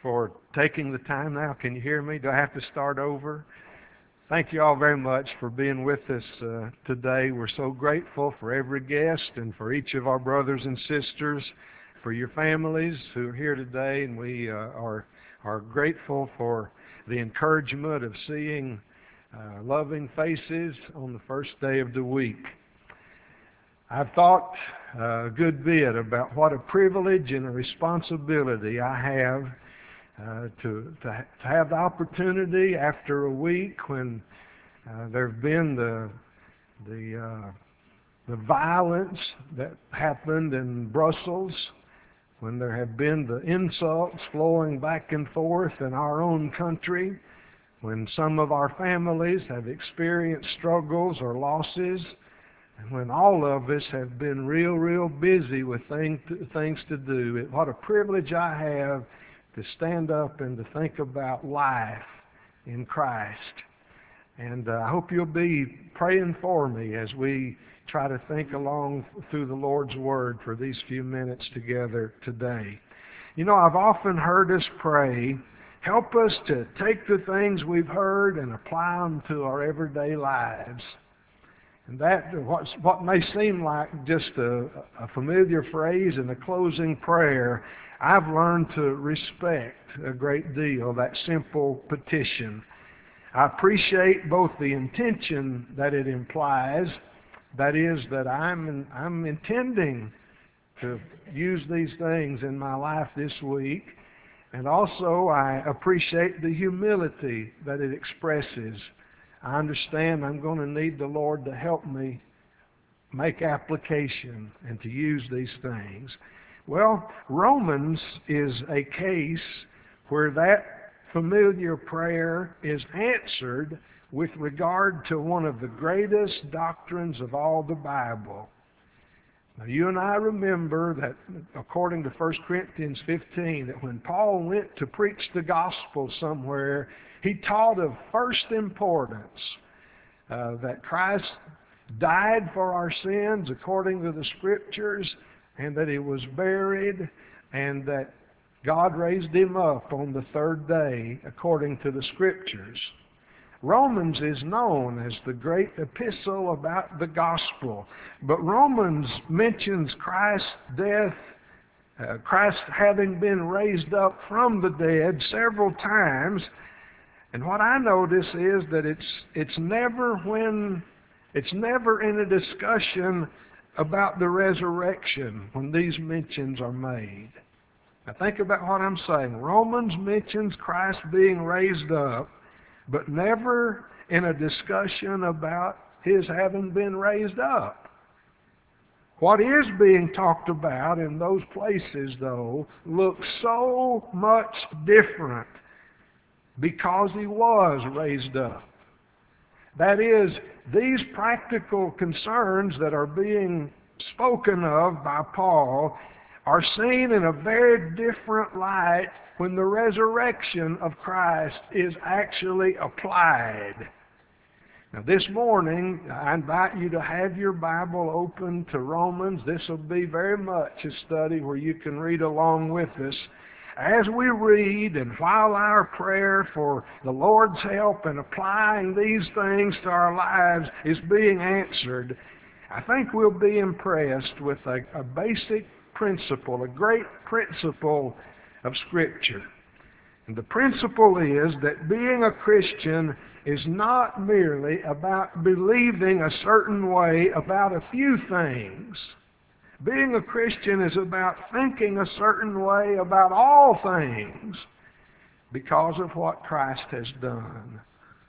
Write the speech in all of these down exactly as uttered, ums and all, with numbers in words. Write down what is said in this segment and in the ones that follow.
for taking the time now. Can you hear me? Do I have to start over? Thank you all very much for being with us uh, today. We're so grateful for every guest and for each of our brothers and sisters, for your families who are here today, and we uh, are are grateful for the encouragement of seeing uh, loving faces on the first day of the week. I've thought uh, a good bit about what a privilege and a responsibility I have uh, to, to, ha- to have the opportunity after a week when uh, there have been the the uh, the violence that happened in Brussels, when there have been the insults flowing back and forth in our own country, when some of our families have experienced struggles or losses, and when all of us have been real, real busy with thing to, things to do. It, what a privilege I have to stand up and to think about life in Christ. And uh, I hope you'll be praying for me as we try to think along through the Lord's Word for these few minutes together today. You know, I've often heard us pray, help us to take the things we've heard and apply them to our everyday lives. And that, what's, what may seem like just a, a familiar phrase in a closing prayer, I've learned to respect a great deal, that simple petition. I appreciate both the intention that it implies, that is, that I'm, I'm intending to use these things in my life this week, and also I appreciate the humility that it expresses. I understand I'm going to need the Lord to help me make application and to use these things. Well, Romans is a case where that familiar prayer is answered with regard to one of the greatest doctrines of all the Bible. Now, you and I remember that according to First Corinthians fifteen, that when Paul went to preach the gospel somewhere, he taught of first importance uh, that Christ died for our sins according to the Scriptures, and that He was buried, and that God raised Him up on the third day according to the Scriptures. Romans is known as the great epistle about the gospel, but Romans mentions Christ's death, uh, Christ having been raised up from the dead several times. And what I notice is that it's it's never when it's never in a discussion about the resurrection when these mentions are made. Now think about what I'm saying. Romans mentions Christ being raised up, but never in a discussion about His having been raised up. What is being talked about in those places, though, looks so much different because He was raised up. That is, these practical concerns that are being spoken of by Paul are seen in a very different light when the resurrection of Christ is actually applied. Now this morning, I invite you to have your Bible open to Romans. This will be very much a study where you can read along with us. As we read, and while our prayer for the Lord's help in applying these things to our lives is being answered, I think we'll be impressed with a, a basic principle, a great principle of Scripture. And the principle is that being a Christian is not merely about believing a certain way about a few things. Being a Christian is about thinking a certain way about all things because of what Christ has done.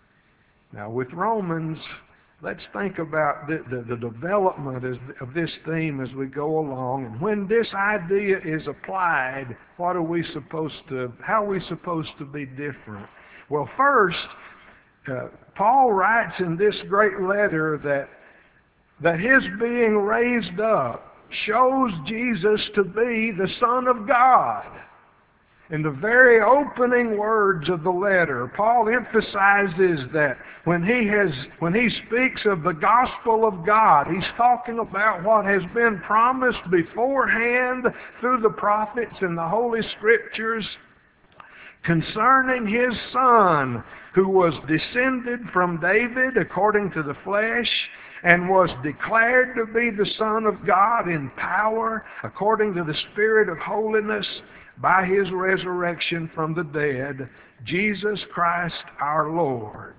Now with Romans, let's think about the, the, the development of this theme as we go along. And when this idea is applied, what are we supposed to, how are we supposed to be different? Well, first, uh, Paul writes in this great letter that, that His being raised up shows Jesus to be the Son of God. In the very opening words of the letter, Paul emphasizes that when he has, when he speaks of the gospel of God, he's talking about what has been promised beforehand through the prophets and the Holy Scriptures concerning his Son, who was descended from David according to the flesh, and was declared to be the Son of God in power according to the Spirit of holiness by his resurrection from the dead, Jesus Christ our Lord.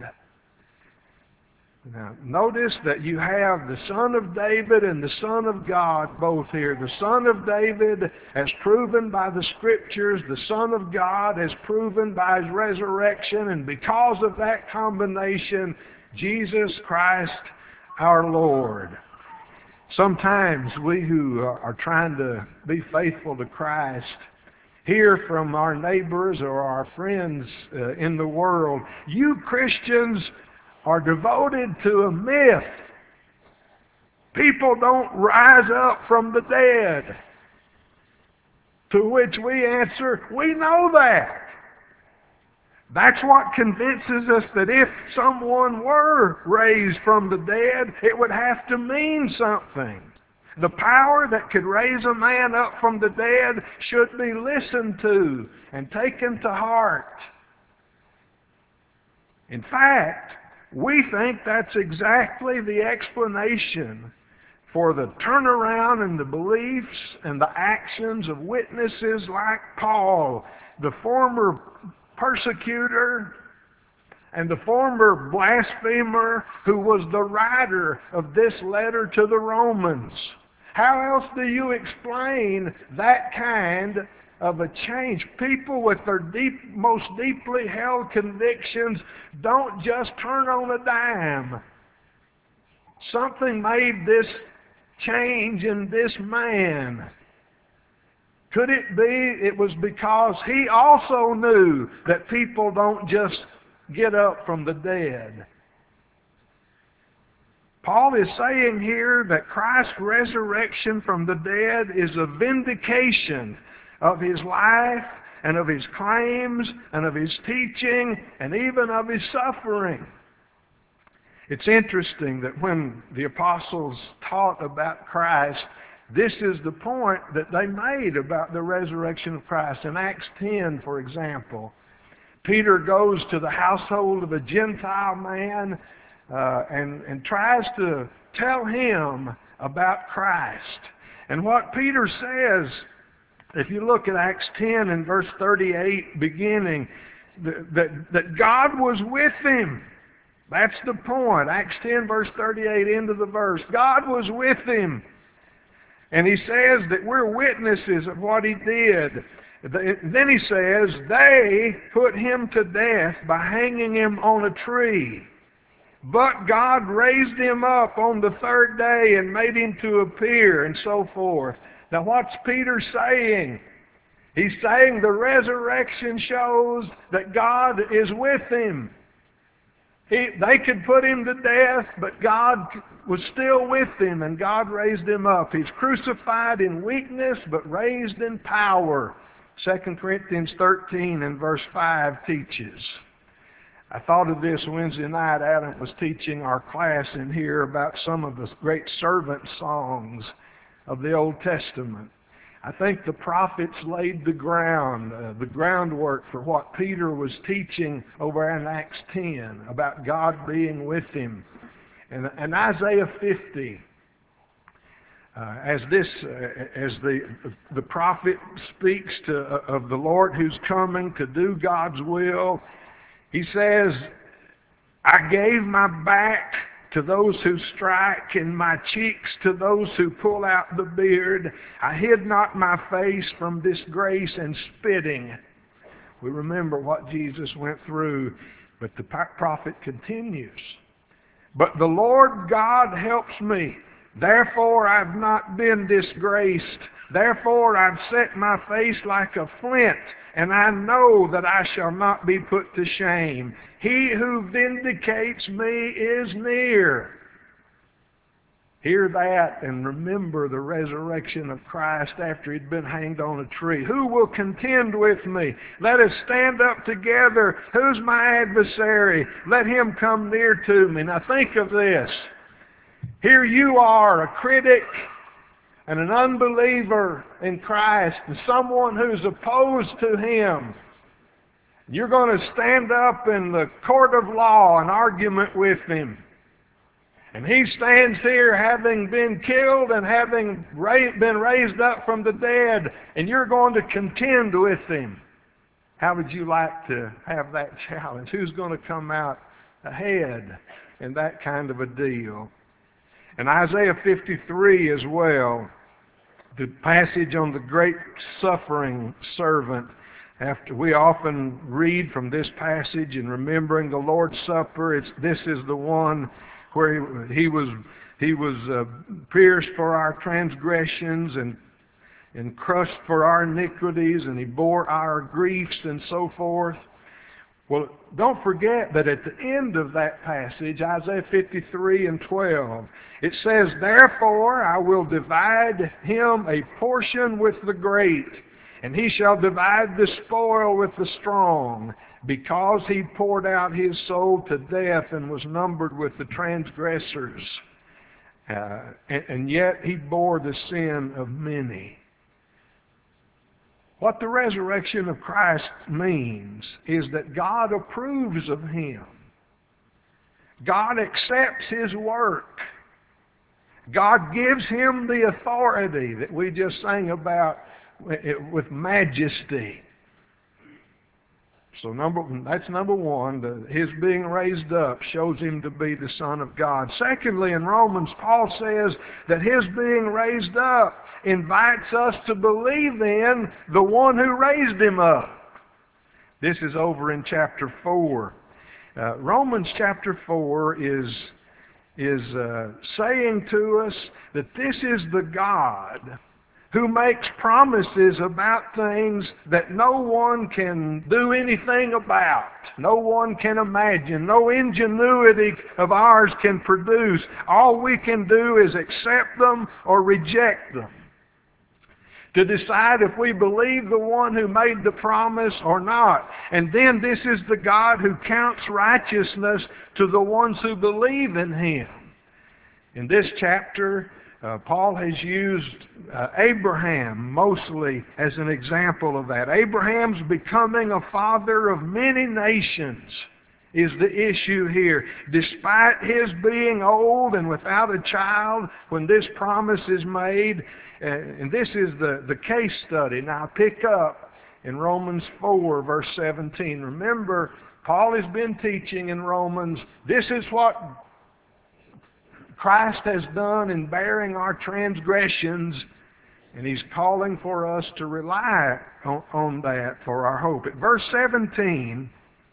Now, notice that you have the Son of David and the Son of God both here. The Son of David as proven by the Scriptures, the Son of God as proven by his resurrection, and because of that combination, Jesus Christ our Lord. Sometimes we who are trying to be faithful to Christ hear from our neighbors or our friends uh, in the world, you Christians are devoted to a myth. People don't rise up from the dead. To which we answer, we know that. That's what convinces us that if someone were raised from the dead, it would have to mean something. The power that could raise a man up from the dead should be listened to and taken to heart. In fact, we think that's exactly the explanation for the turnaround in the beliefs and the actions of witnesses like Paul, the former persecutor and the former blasphemer who was the writer of this letter to the Romans. How else do you explain that kind of a change? People with their deep, most deeply held convictions don't just turn on a dime. Something made this change in this man. Could it be it was because he also knew that people don't just get up from the dead? Paul is saying here that Christ's resurrection from the dead is a vindication of his life and of his claims and of his teaching and even of his suffering. It's interesting that when the apostles taught about Christ, this is the point that they made about the resurrection of Christ. In Acts ten, for example, Peter goes to the household of a Gentile man uh, and, and tries to tell him about Christ. And what Peter says, if you look at Acts ten and verse thirty-eight beginning, that, that, that God was with him. That's the point. Acts ten verse thirty-eight, end of the verse. God was with him. And he says that we're witnesses of what he did. Then he says, they put him to death by hanging him on a tree. But God raised him up on the third day and made him to appear, and so forth. Now what's Peter saying? He's saying the resurrection shows that God is with him. He, they could put him to death, but God was still with him, and God raised him up. He's crucified in weakness, but raised in power. Second Corinthians thirteen and verse five teaches. I thought of this Wednesday night. Adam was teaching our class in here about some of the great servant songs of the Old Testament. I think the prophets laid the ground, uh, the groundwork for what Peter was teaching over in Acts ten about God being with him. And, and Isaiah fifty, uh, as this, uh, as the the prophet speaks to uh, of the Lord who's coming to do God's will, he says, "I gave my back to those who strike, and my cheeks to those who pull out the beard. I hid not my face from disgrace and spitting." We remember what Jesus went through, but the prophet continues. "But the Lord God helps me. Therefore I've not been disgraced. Therefore I've set my face like a flint, and I know that I shall not be put to shame. He who vindicates me is near." Hear that and remember the resurrection of Christ after he'd been hanged on a tree. "Who will contend with me? Let us stand up together. Who's my adversary? Let him come near to me." Now think of this. Here you are, a critic and an unbeliever in Christ, and someone who's opposed to him. You're going to stand up in the court of law and argument with him. And he stands here having been killed and having ra- been raised up from the dead, and you're going to contend with him. How would you like to have that challenge? Who's going to come out ahead in that kind of a deal? In Isaiah fifty-three as well, the passage on the great suffering servant, after we often read from this passage and remembering the Lord's Supper, it's, this is the one where he, he was he was uh, pierced for our transgressions and and crushed for our iniquities, and he bore our griefs and so forth. Well, don't forget that at the end of that passage, Isaiah fifty-three and twelve, it says, "Therefore I will divide him a portion with the great, and he shall divide the spoil with the strong, because he poured out his soul to death and was numbered with the transgressors. Uh, and, and yet he bore the sin of many." What the resurrection of Christ means is that God approves of him. God accepts his work. God gives him the authority that we just sang about with majesty. So number that's number one. The, his being raised up shows him to be the Son of God. Secondly, in Romans, Paul says that his being raised up invites us to believe in the one who raised him up. This is over in chapter four. Uh, Romans chapter four is, is uh, saying to us that this is the God who makes promises about things that no one can do anything about. No one can imagine. No ingenuity of ours can produce. All we can do is accept them or reject them, to decide if we believe the one who made the promise or not. And then this is the God who counts righteousness to the ones who believe in him. In this chapter, Uh, Paul has used uh, Abraham mostly as an example of that. Abraham's becoming a father of many nations is the issue here. Despite his being old and without a child when this promise is made, uh, and this is the, the case study. Now pick up in Romans four, verse seventeen. Remember, Paul has been teaching in Romans, this is what Christ has done in bearing our transgressions, and he's calling for us to rely on, on that for our hope. At verse seventeen,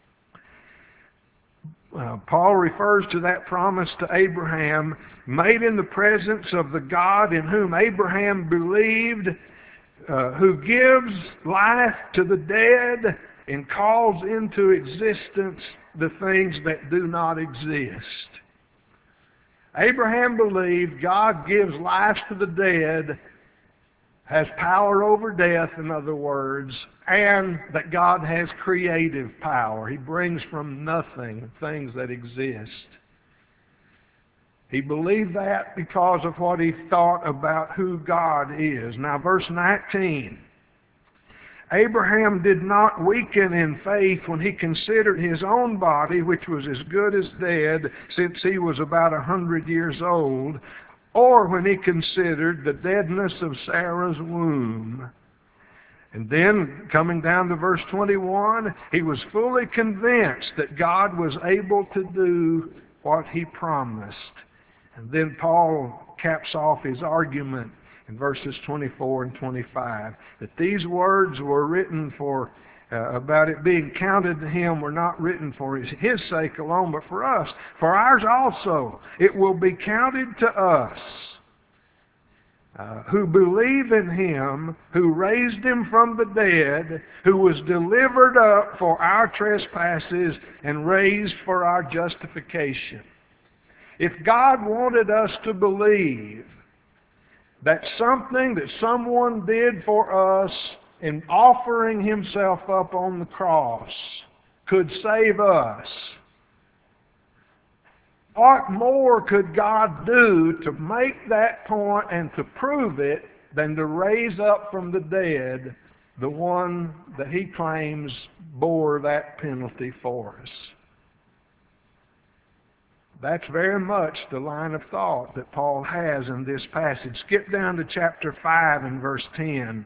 uh, Paul refers to that promise to Abraham, made in the presence of the God in whom Abraham believed, uh, who gives life to the dead and calls into existence the things that do not exist. Abraham believed God gives life to the dead, has power over death, in other words, and that God has creative power. He brings from nothing things that exist. He believed that because of what he thought about who God is. Now, verse nineteen. Abraham did not weaken in faith when he considered his own body, which was as good as dead, since he was about a hundred years old, or when he considered the deadness of Sarah's womb. And then, coming down to verse twenty-one, he was fully convinced that God was able to do what he promised. And then Paul caps off his argument in verses twenty-four and twenty-five, that these words were written for, uh, about it being counted to him, were not written for his, his sake alone, but for us. For ours also, it will be counted to us, uh, who believe in him, who raised him from the dead, who was delivered up for our trespasses and raised for our justification. If God wanted us to believe that something that someone did for us in offering himself up on the cross could save us, what more could God do to make that point and to prove it than to raise up from the dead the one that he claims bore that penalty for us. That's very much the line of thought that Paul has in this passage. Skip down to chapter five and verse ten.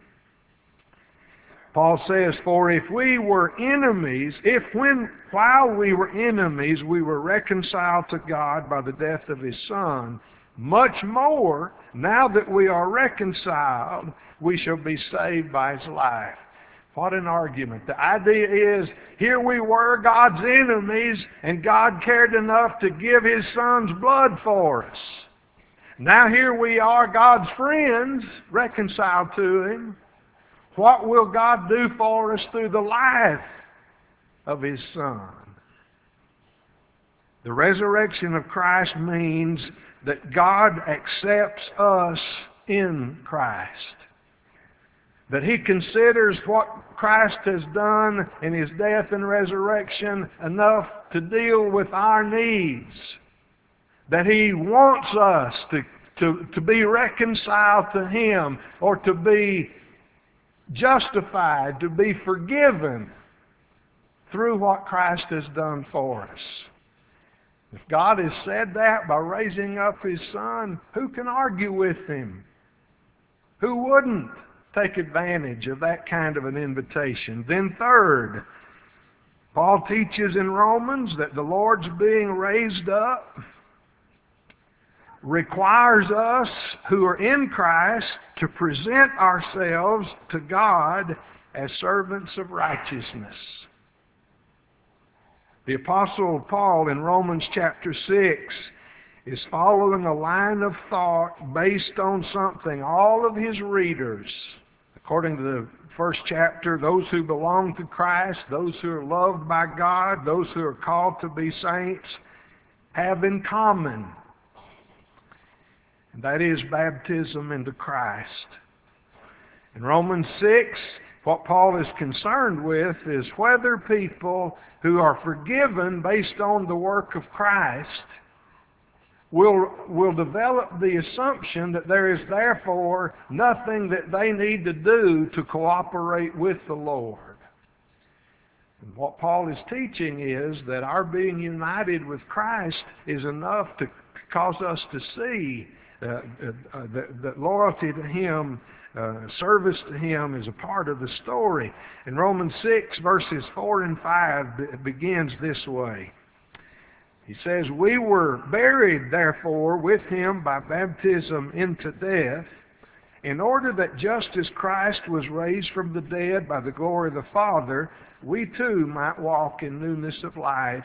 Paul says, "For if we were enemies, if when while we were enemies we were reconciled to God by the death of His Son, much more, now that we are reconciled, we shall be saved by His life." What an argument. The idea is, here we were, God's enemies, and God cared enough to give His Son's blood for us. Now here we are, God's friends, reconciled to Him. What will God do for us through the life of His Son? The resurrection of Christ means that God accepts us in Christ. That He considers what Christ has done in His death and resurrection enough to deal with our needs. That He wants us to, to, to be reconciled to Him, or to be justified, to be forgiven through what Christ has done for us. If God has said that by raising up His Son, who can argue with Him? Who wouldn't take advantage of that kind of an invitation? Then third, Paul teaches in Romans that the Lord's being raised up requires us who are in Christ to present ourselves to God as servants of righteousness. The Apostle Paul in Romans chapter six is following a line of thought based on something all of his readers, according to the first chapter, those who belong to Christ, those who are loved by God, those who are called to be saints, have in common. And that is baptism into Christ. In Romans six, what Paul is concerned with is whether people who are forgiven based on the work of Christ will, will develop the assumption that there is therefore nothing that they need to do to cooperate with the Lord. And what Paul is teaching is that our being united with Christ is enough to cause us to see uh, uh, uh, that, that loyalty to Him, Uh, service to Him is a part of the story. In Romans six, verses four and five, it begins this way. He says, "We were buried, therefore, with Him by baptism into death, in order that just as Christ was raised from the dead by the glory of the Father, we too might walk in newness of life.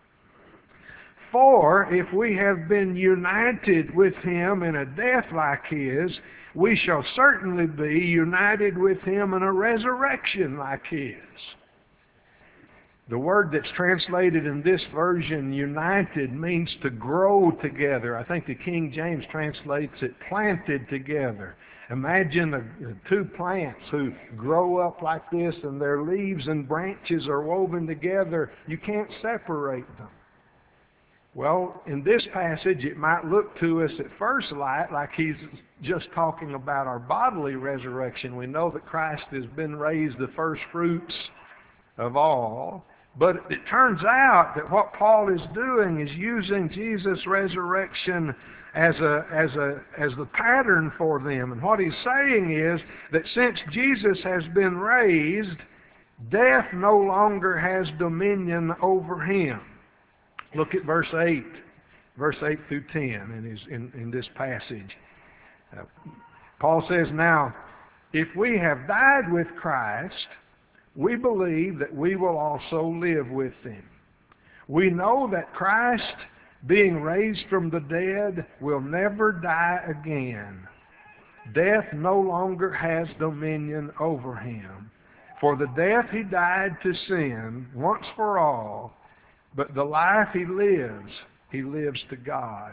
For if we have been united with Him in a death like His, we shall certainly be united with Him in a resurrection like His." The word that's translated in this version, united, means to grow together. I think the King James translates it planted together. Imagine a, two plants who grow up like this and their leaves and branches are woven together. You can't separate them. Well, in this passage, it might look to us at first light like he's just talking about our bodily resurrection. We know that Christ has been raised the first fruits of all. But it turns out that what Paul is doing is using Jesus' resurrection as a, as a, as the pattern for them. And what he's saying is that since Jesus has been raised, death no longer has dominion over Him. Look at verse eight, verse eight through ten in, his, in, in this passage. Uh, Paul says, "Now, if we have died with Christ, we believe that we will also live with Him. We know that Christ, being raised from the dead, will never die again. Death no longer has dominion over Him. For the death He died to sin once for all, but the life He lives, He lives to God."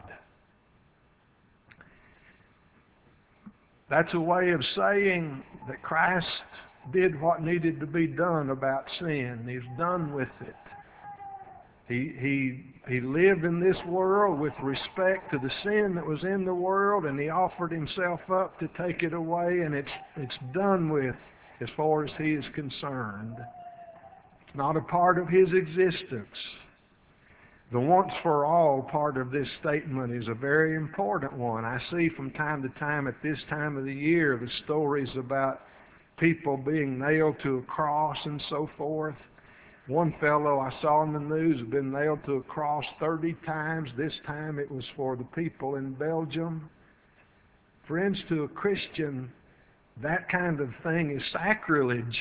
That's a way of saying that Christ did what needed to be done about sin. He's done with it. He, he, he lived in this world with respect to the sin that was in the world, and He offered Himself up to take it away, and it's, it's done with as far as he is concerned. It's not a part of his existence. The once for all part of this statement is a very important one. I see from time to time at this time of the year the stories about people being nailed to a cross and so forth. One fellow I saw in the news had been nailed to a cross thirty times. This time it was for the people in Belgium. Friends, to a Christian, that kind of thing is sacrilege.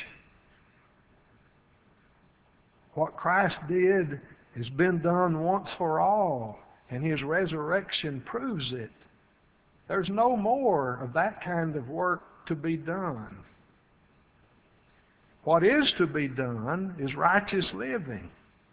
What Christ did has been done once for all, and his resurrection proves it. There's no more of that kind of work to be done. What is to be done is righteous living.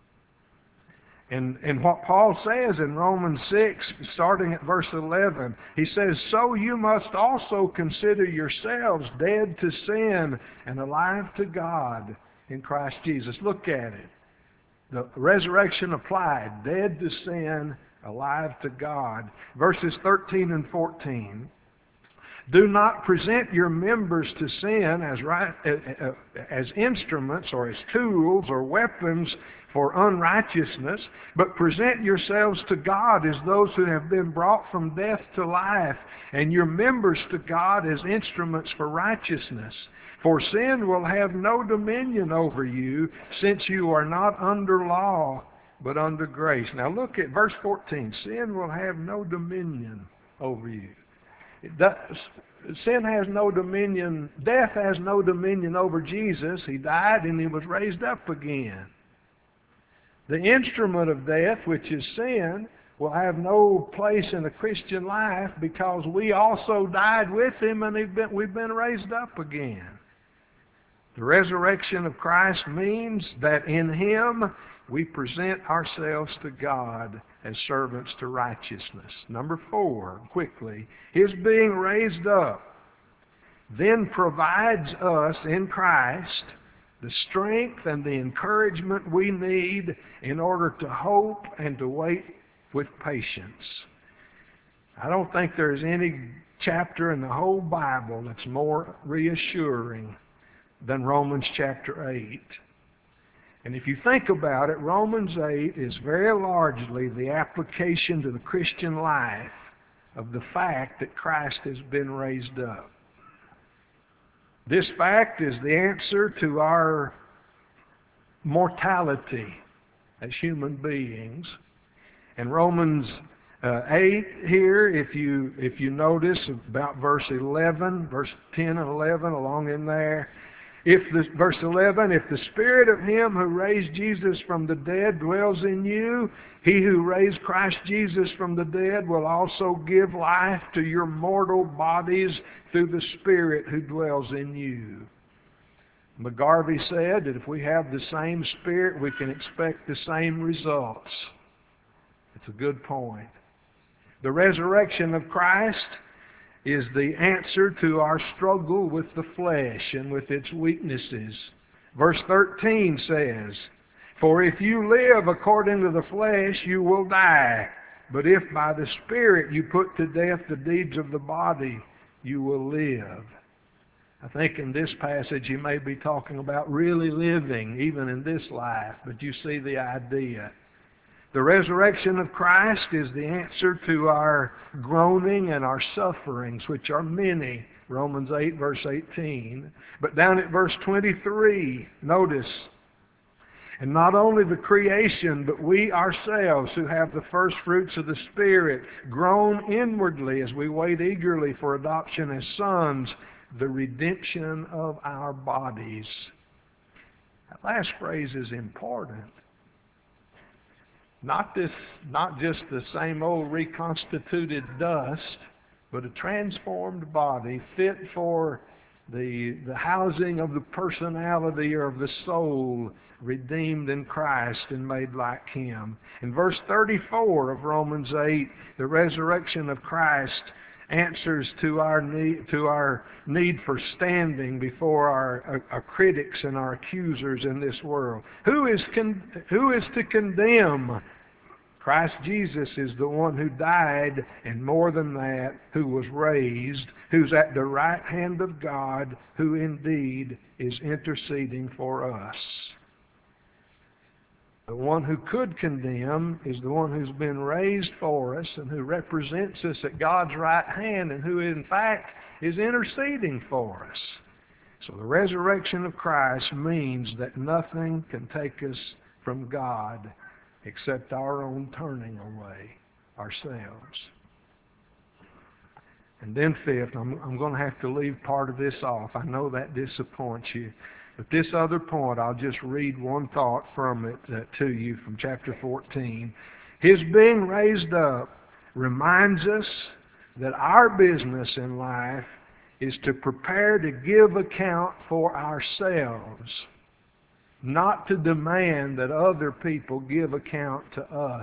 And, and what Paul says in Romans six, starting at verse eleven, he says, "So you must also consider yourselves dead to sin and alive to God in Christ Jesus." Look at it. The resurrection applied, dead to sin, alive to God. Verses thirteen and fourteen. "Do not present your members to sin as right, as instruments or as tools or weapons for unrighteousness, but present yourselves to God as those who have been brought from death to life, and your members to God as instruments for righteousness. For sin will have no dominion over you, since you are not under law, but under grace." Now look at verse fourteen. Sin will have no dominion over you. It does, sin has no dominion. Death has no dominion over Jesus. He died and he was raised up again. The instrument of death, which is sin, will have no place in the Christian life because we also died with him and we've been, we've been raised up again. The resurrection of Christ means that in him we present ourselves to God as servants to righteousness. Number four, quickly, his being raised up then provides us in Christ the strength and the encouragement we need in order to hope and to wait with patience. I don't think there's any chapter in the whole Bible that's more reassuring than Romans chapter eight. And if you think about it, Romans eight is very largely the application to the Christian life of the fact that Christ has been raised up. This fact is the answer to our mortality as human beings. And Romans uh, eight here, if you if you notice about verse eleven, verse ten and eleven, along in there, if the verse eleven, "If the Spirit of him who raised Jesus from the dead dwells in you, he who raised Christ Jesus from the dead will also give life to your mortal bodies through the Spirit who dwells in you." McGarvey said that if we have the same Spirit, we can expect the same results. It's a good point. The resurrection of Christ is the answer to our struggle with the flesh and with its weaknesses. Verse thirteen says, "For if you live according to the flesh, you will die. But if by the Spirit you put to death the deeds of the body, you will live." I think in this passage he may be talking about really living, even in this life, but you see the idea. The resurrection of Christ is the answer to our groaning and our sufferings, which are many. Romans eight, verse eighteen. But down at verse twenty-three, notice, "And not only the creation, but we ourselves who have the first fruits of the Spirit, groan inwardly as we wait eagerly for adoption as sons, the redemption of our bodies." That last phrase is important. Not this, not just the same old reconstituted dust, but a transformed body fit for the, the housing of the personality or of the soul, redeemed in Christ and made like him. In verse thirty-four of Romans eight, the resurrection of Christ answers to our need, to our need for standing before our, our, our critics and our accusers in this world. Who is con, who is to condemn? Christ Jesus is the one who died, and more than that, who was raised, who's at the right hand of God, who indeed is interceding for us. The one who could condemn is the one who's been raised for us and who represents us at God's right hand and who in fact is interceding for us. So the resurrection of Christ means that nothing can take us from God except our own turning away ourselves. And then fifth, I'm, I'm going to have to leave part of this off. I know that disappoints you. But this other point, I'll just read one thought from it uh, to you from chapter fourteen. His being raised up reminds us that our business in life is to prepare to give account for ourselves, not to demand that other people give account to us.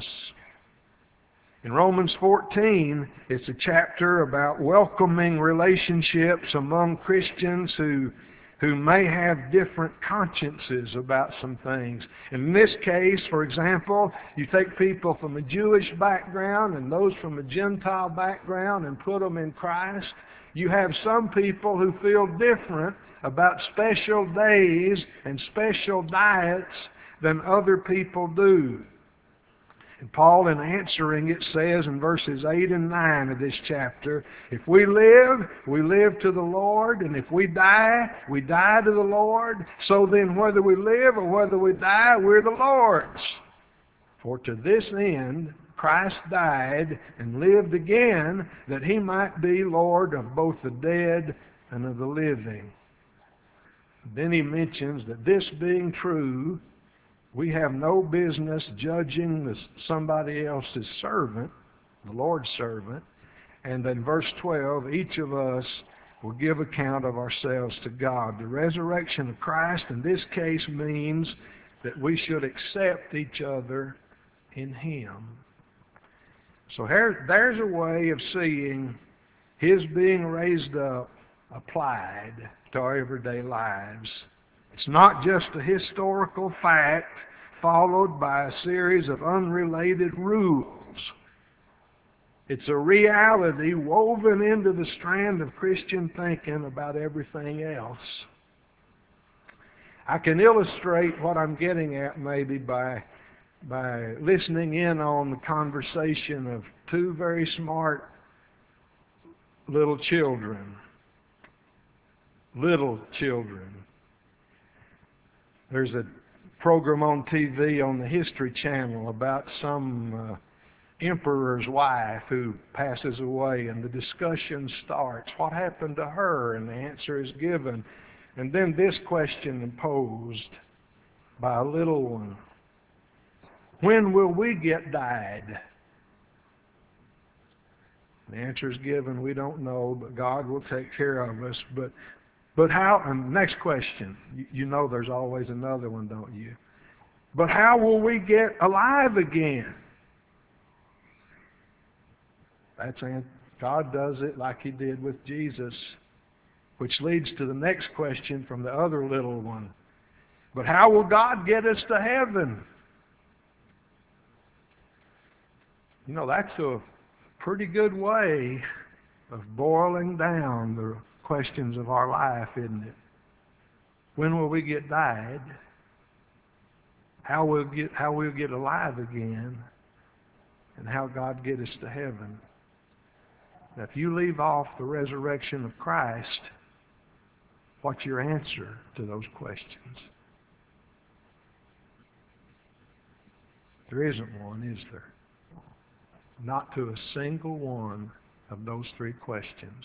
In Romans fourteen, it's a chapter about welcoming relationships among Christians who who may have different consciences about some things. In this case, for example, you take people from a Jewish background and those from a Gentile background and put them in Christ. You have some people who feel different about special days and special diets than other people do. And Paul, in answering it, says in verses eight and nine of this chapter, if we live, we live to the Lord, and if we die, we die to the Lord. So then whether we live or whether we die, we're the Lord's. For to this end Christ died and lived again, that He might be Lord of both the dead and of the living. Then he mentions that this being true, we have no business judging somebody else's servant, the Lord's servant. And then verse twelve, each of us will give account of ourselves to God. The resurrection of Christ in this case means that we should accept each other in Him. So here, there's a way of seeing His being raised up applied to our everyday lives. It's not just a historical fact followed by a series of unrelated rules. It's a reality woven into the strand of Christian thinking about everything else. I can illustrate what I'm getting at maybe by, by listening in on the conversation of two very smart little children. Little children. There's a program on T V on the History Channel about some uh, emperor's wife who passes away, and the discussion starts. What happened to her? And the answer is given. And then this question posed by a little one. When will we get died? The answer is given. We don't know, but God will take care of us. But But how, and next question, you, you know there's always another one, don't you? But how will we get alive again? That's God does it like He did with Jesus, which leads to the next question from the other little one. But how will God get us to heaven? You know, that's a pretty good way of boiling down the questions of our life, isn't it? When will we get died? How we'll get how we'll get alive again, and how God get us to heaven. Now, if you leave off the resurrection of Christ, what's your answer to those questions? There isn't one, is there? Not to a single one of those three questions.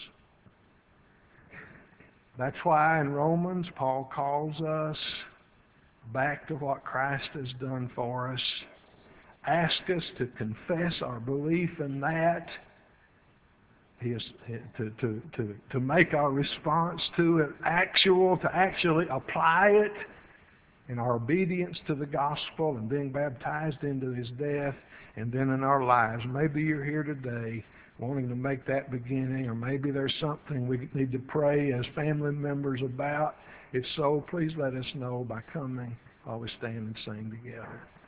That's why in Romans, Paul calls us back to what Christ has done for us. Ask us to confess our belief in that, He is, to, to, to, to make our response to it actual, to actually apply it in our obedience to the gospel and being baptized into His death, and then in our lives. Maybe you're here today wanting to make that beginning, or maybe there's something we need to pray as family members about. If so, please let us know by coming while we stand and sing together.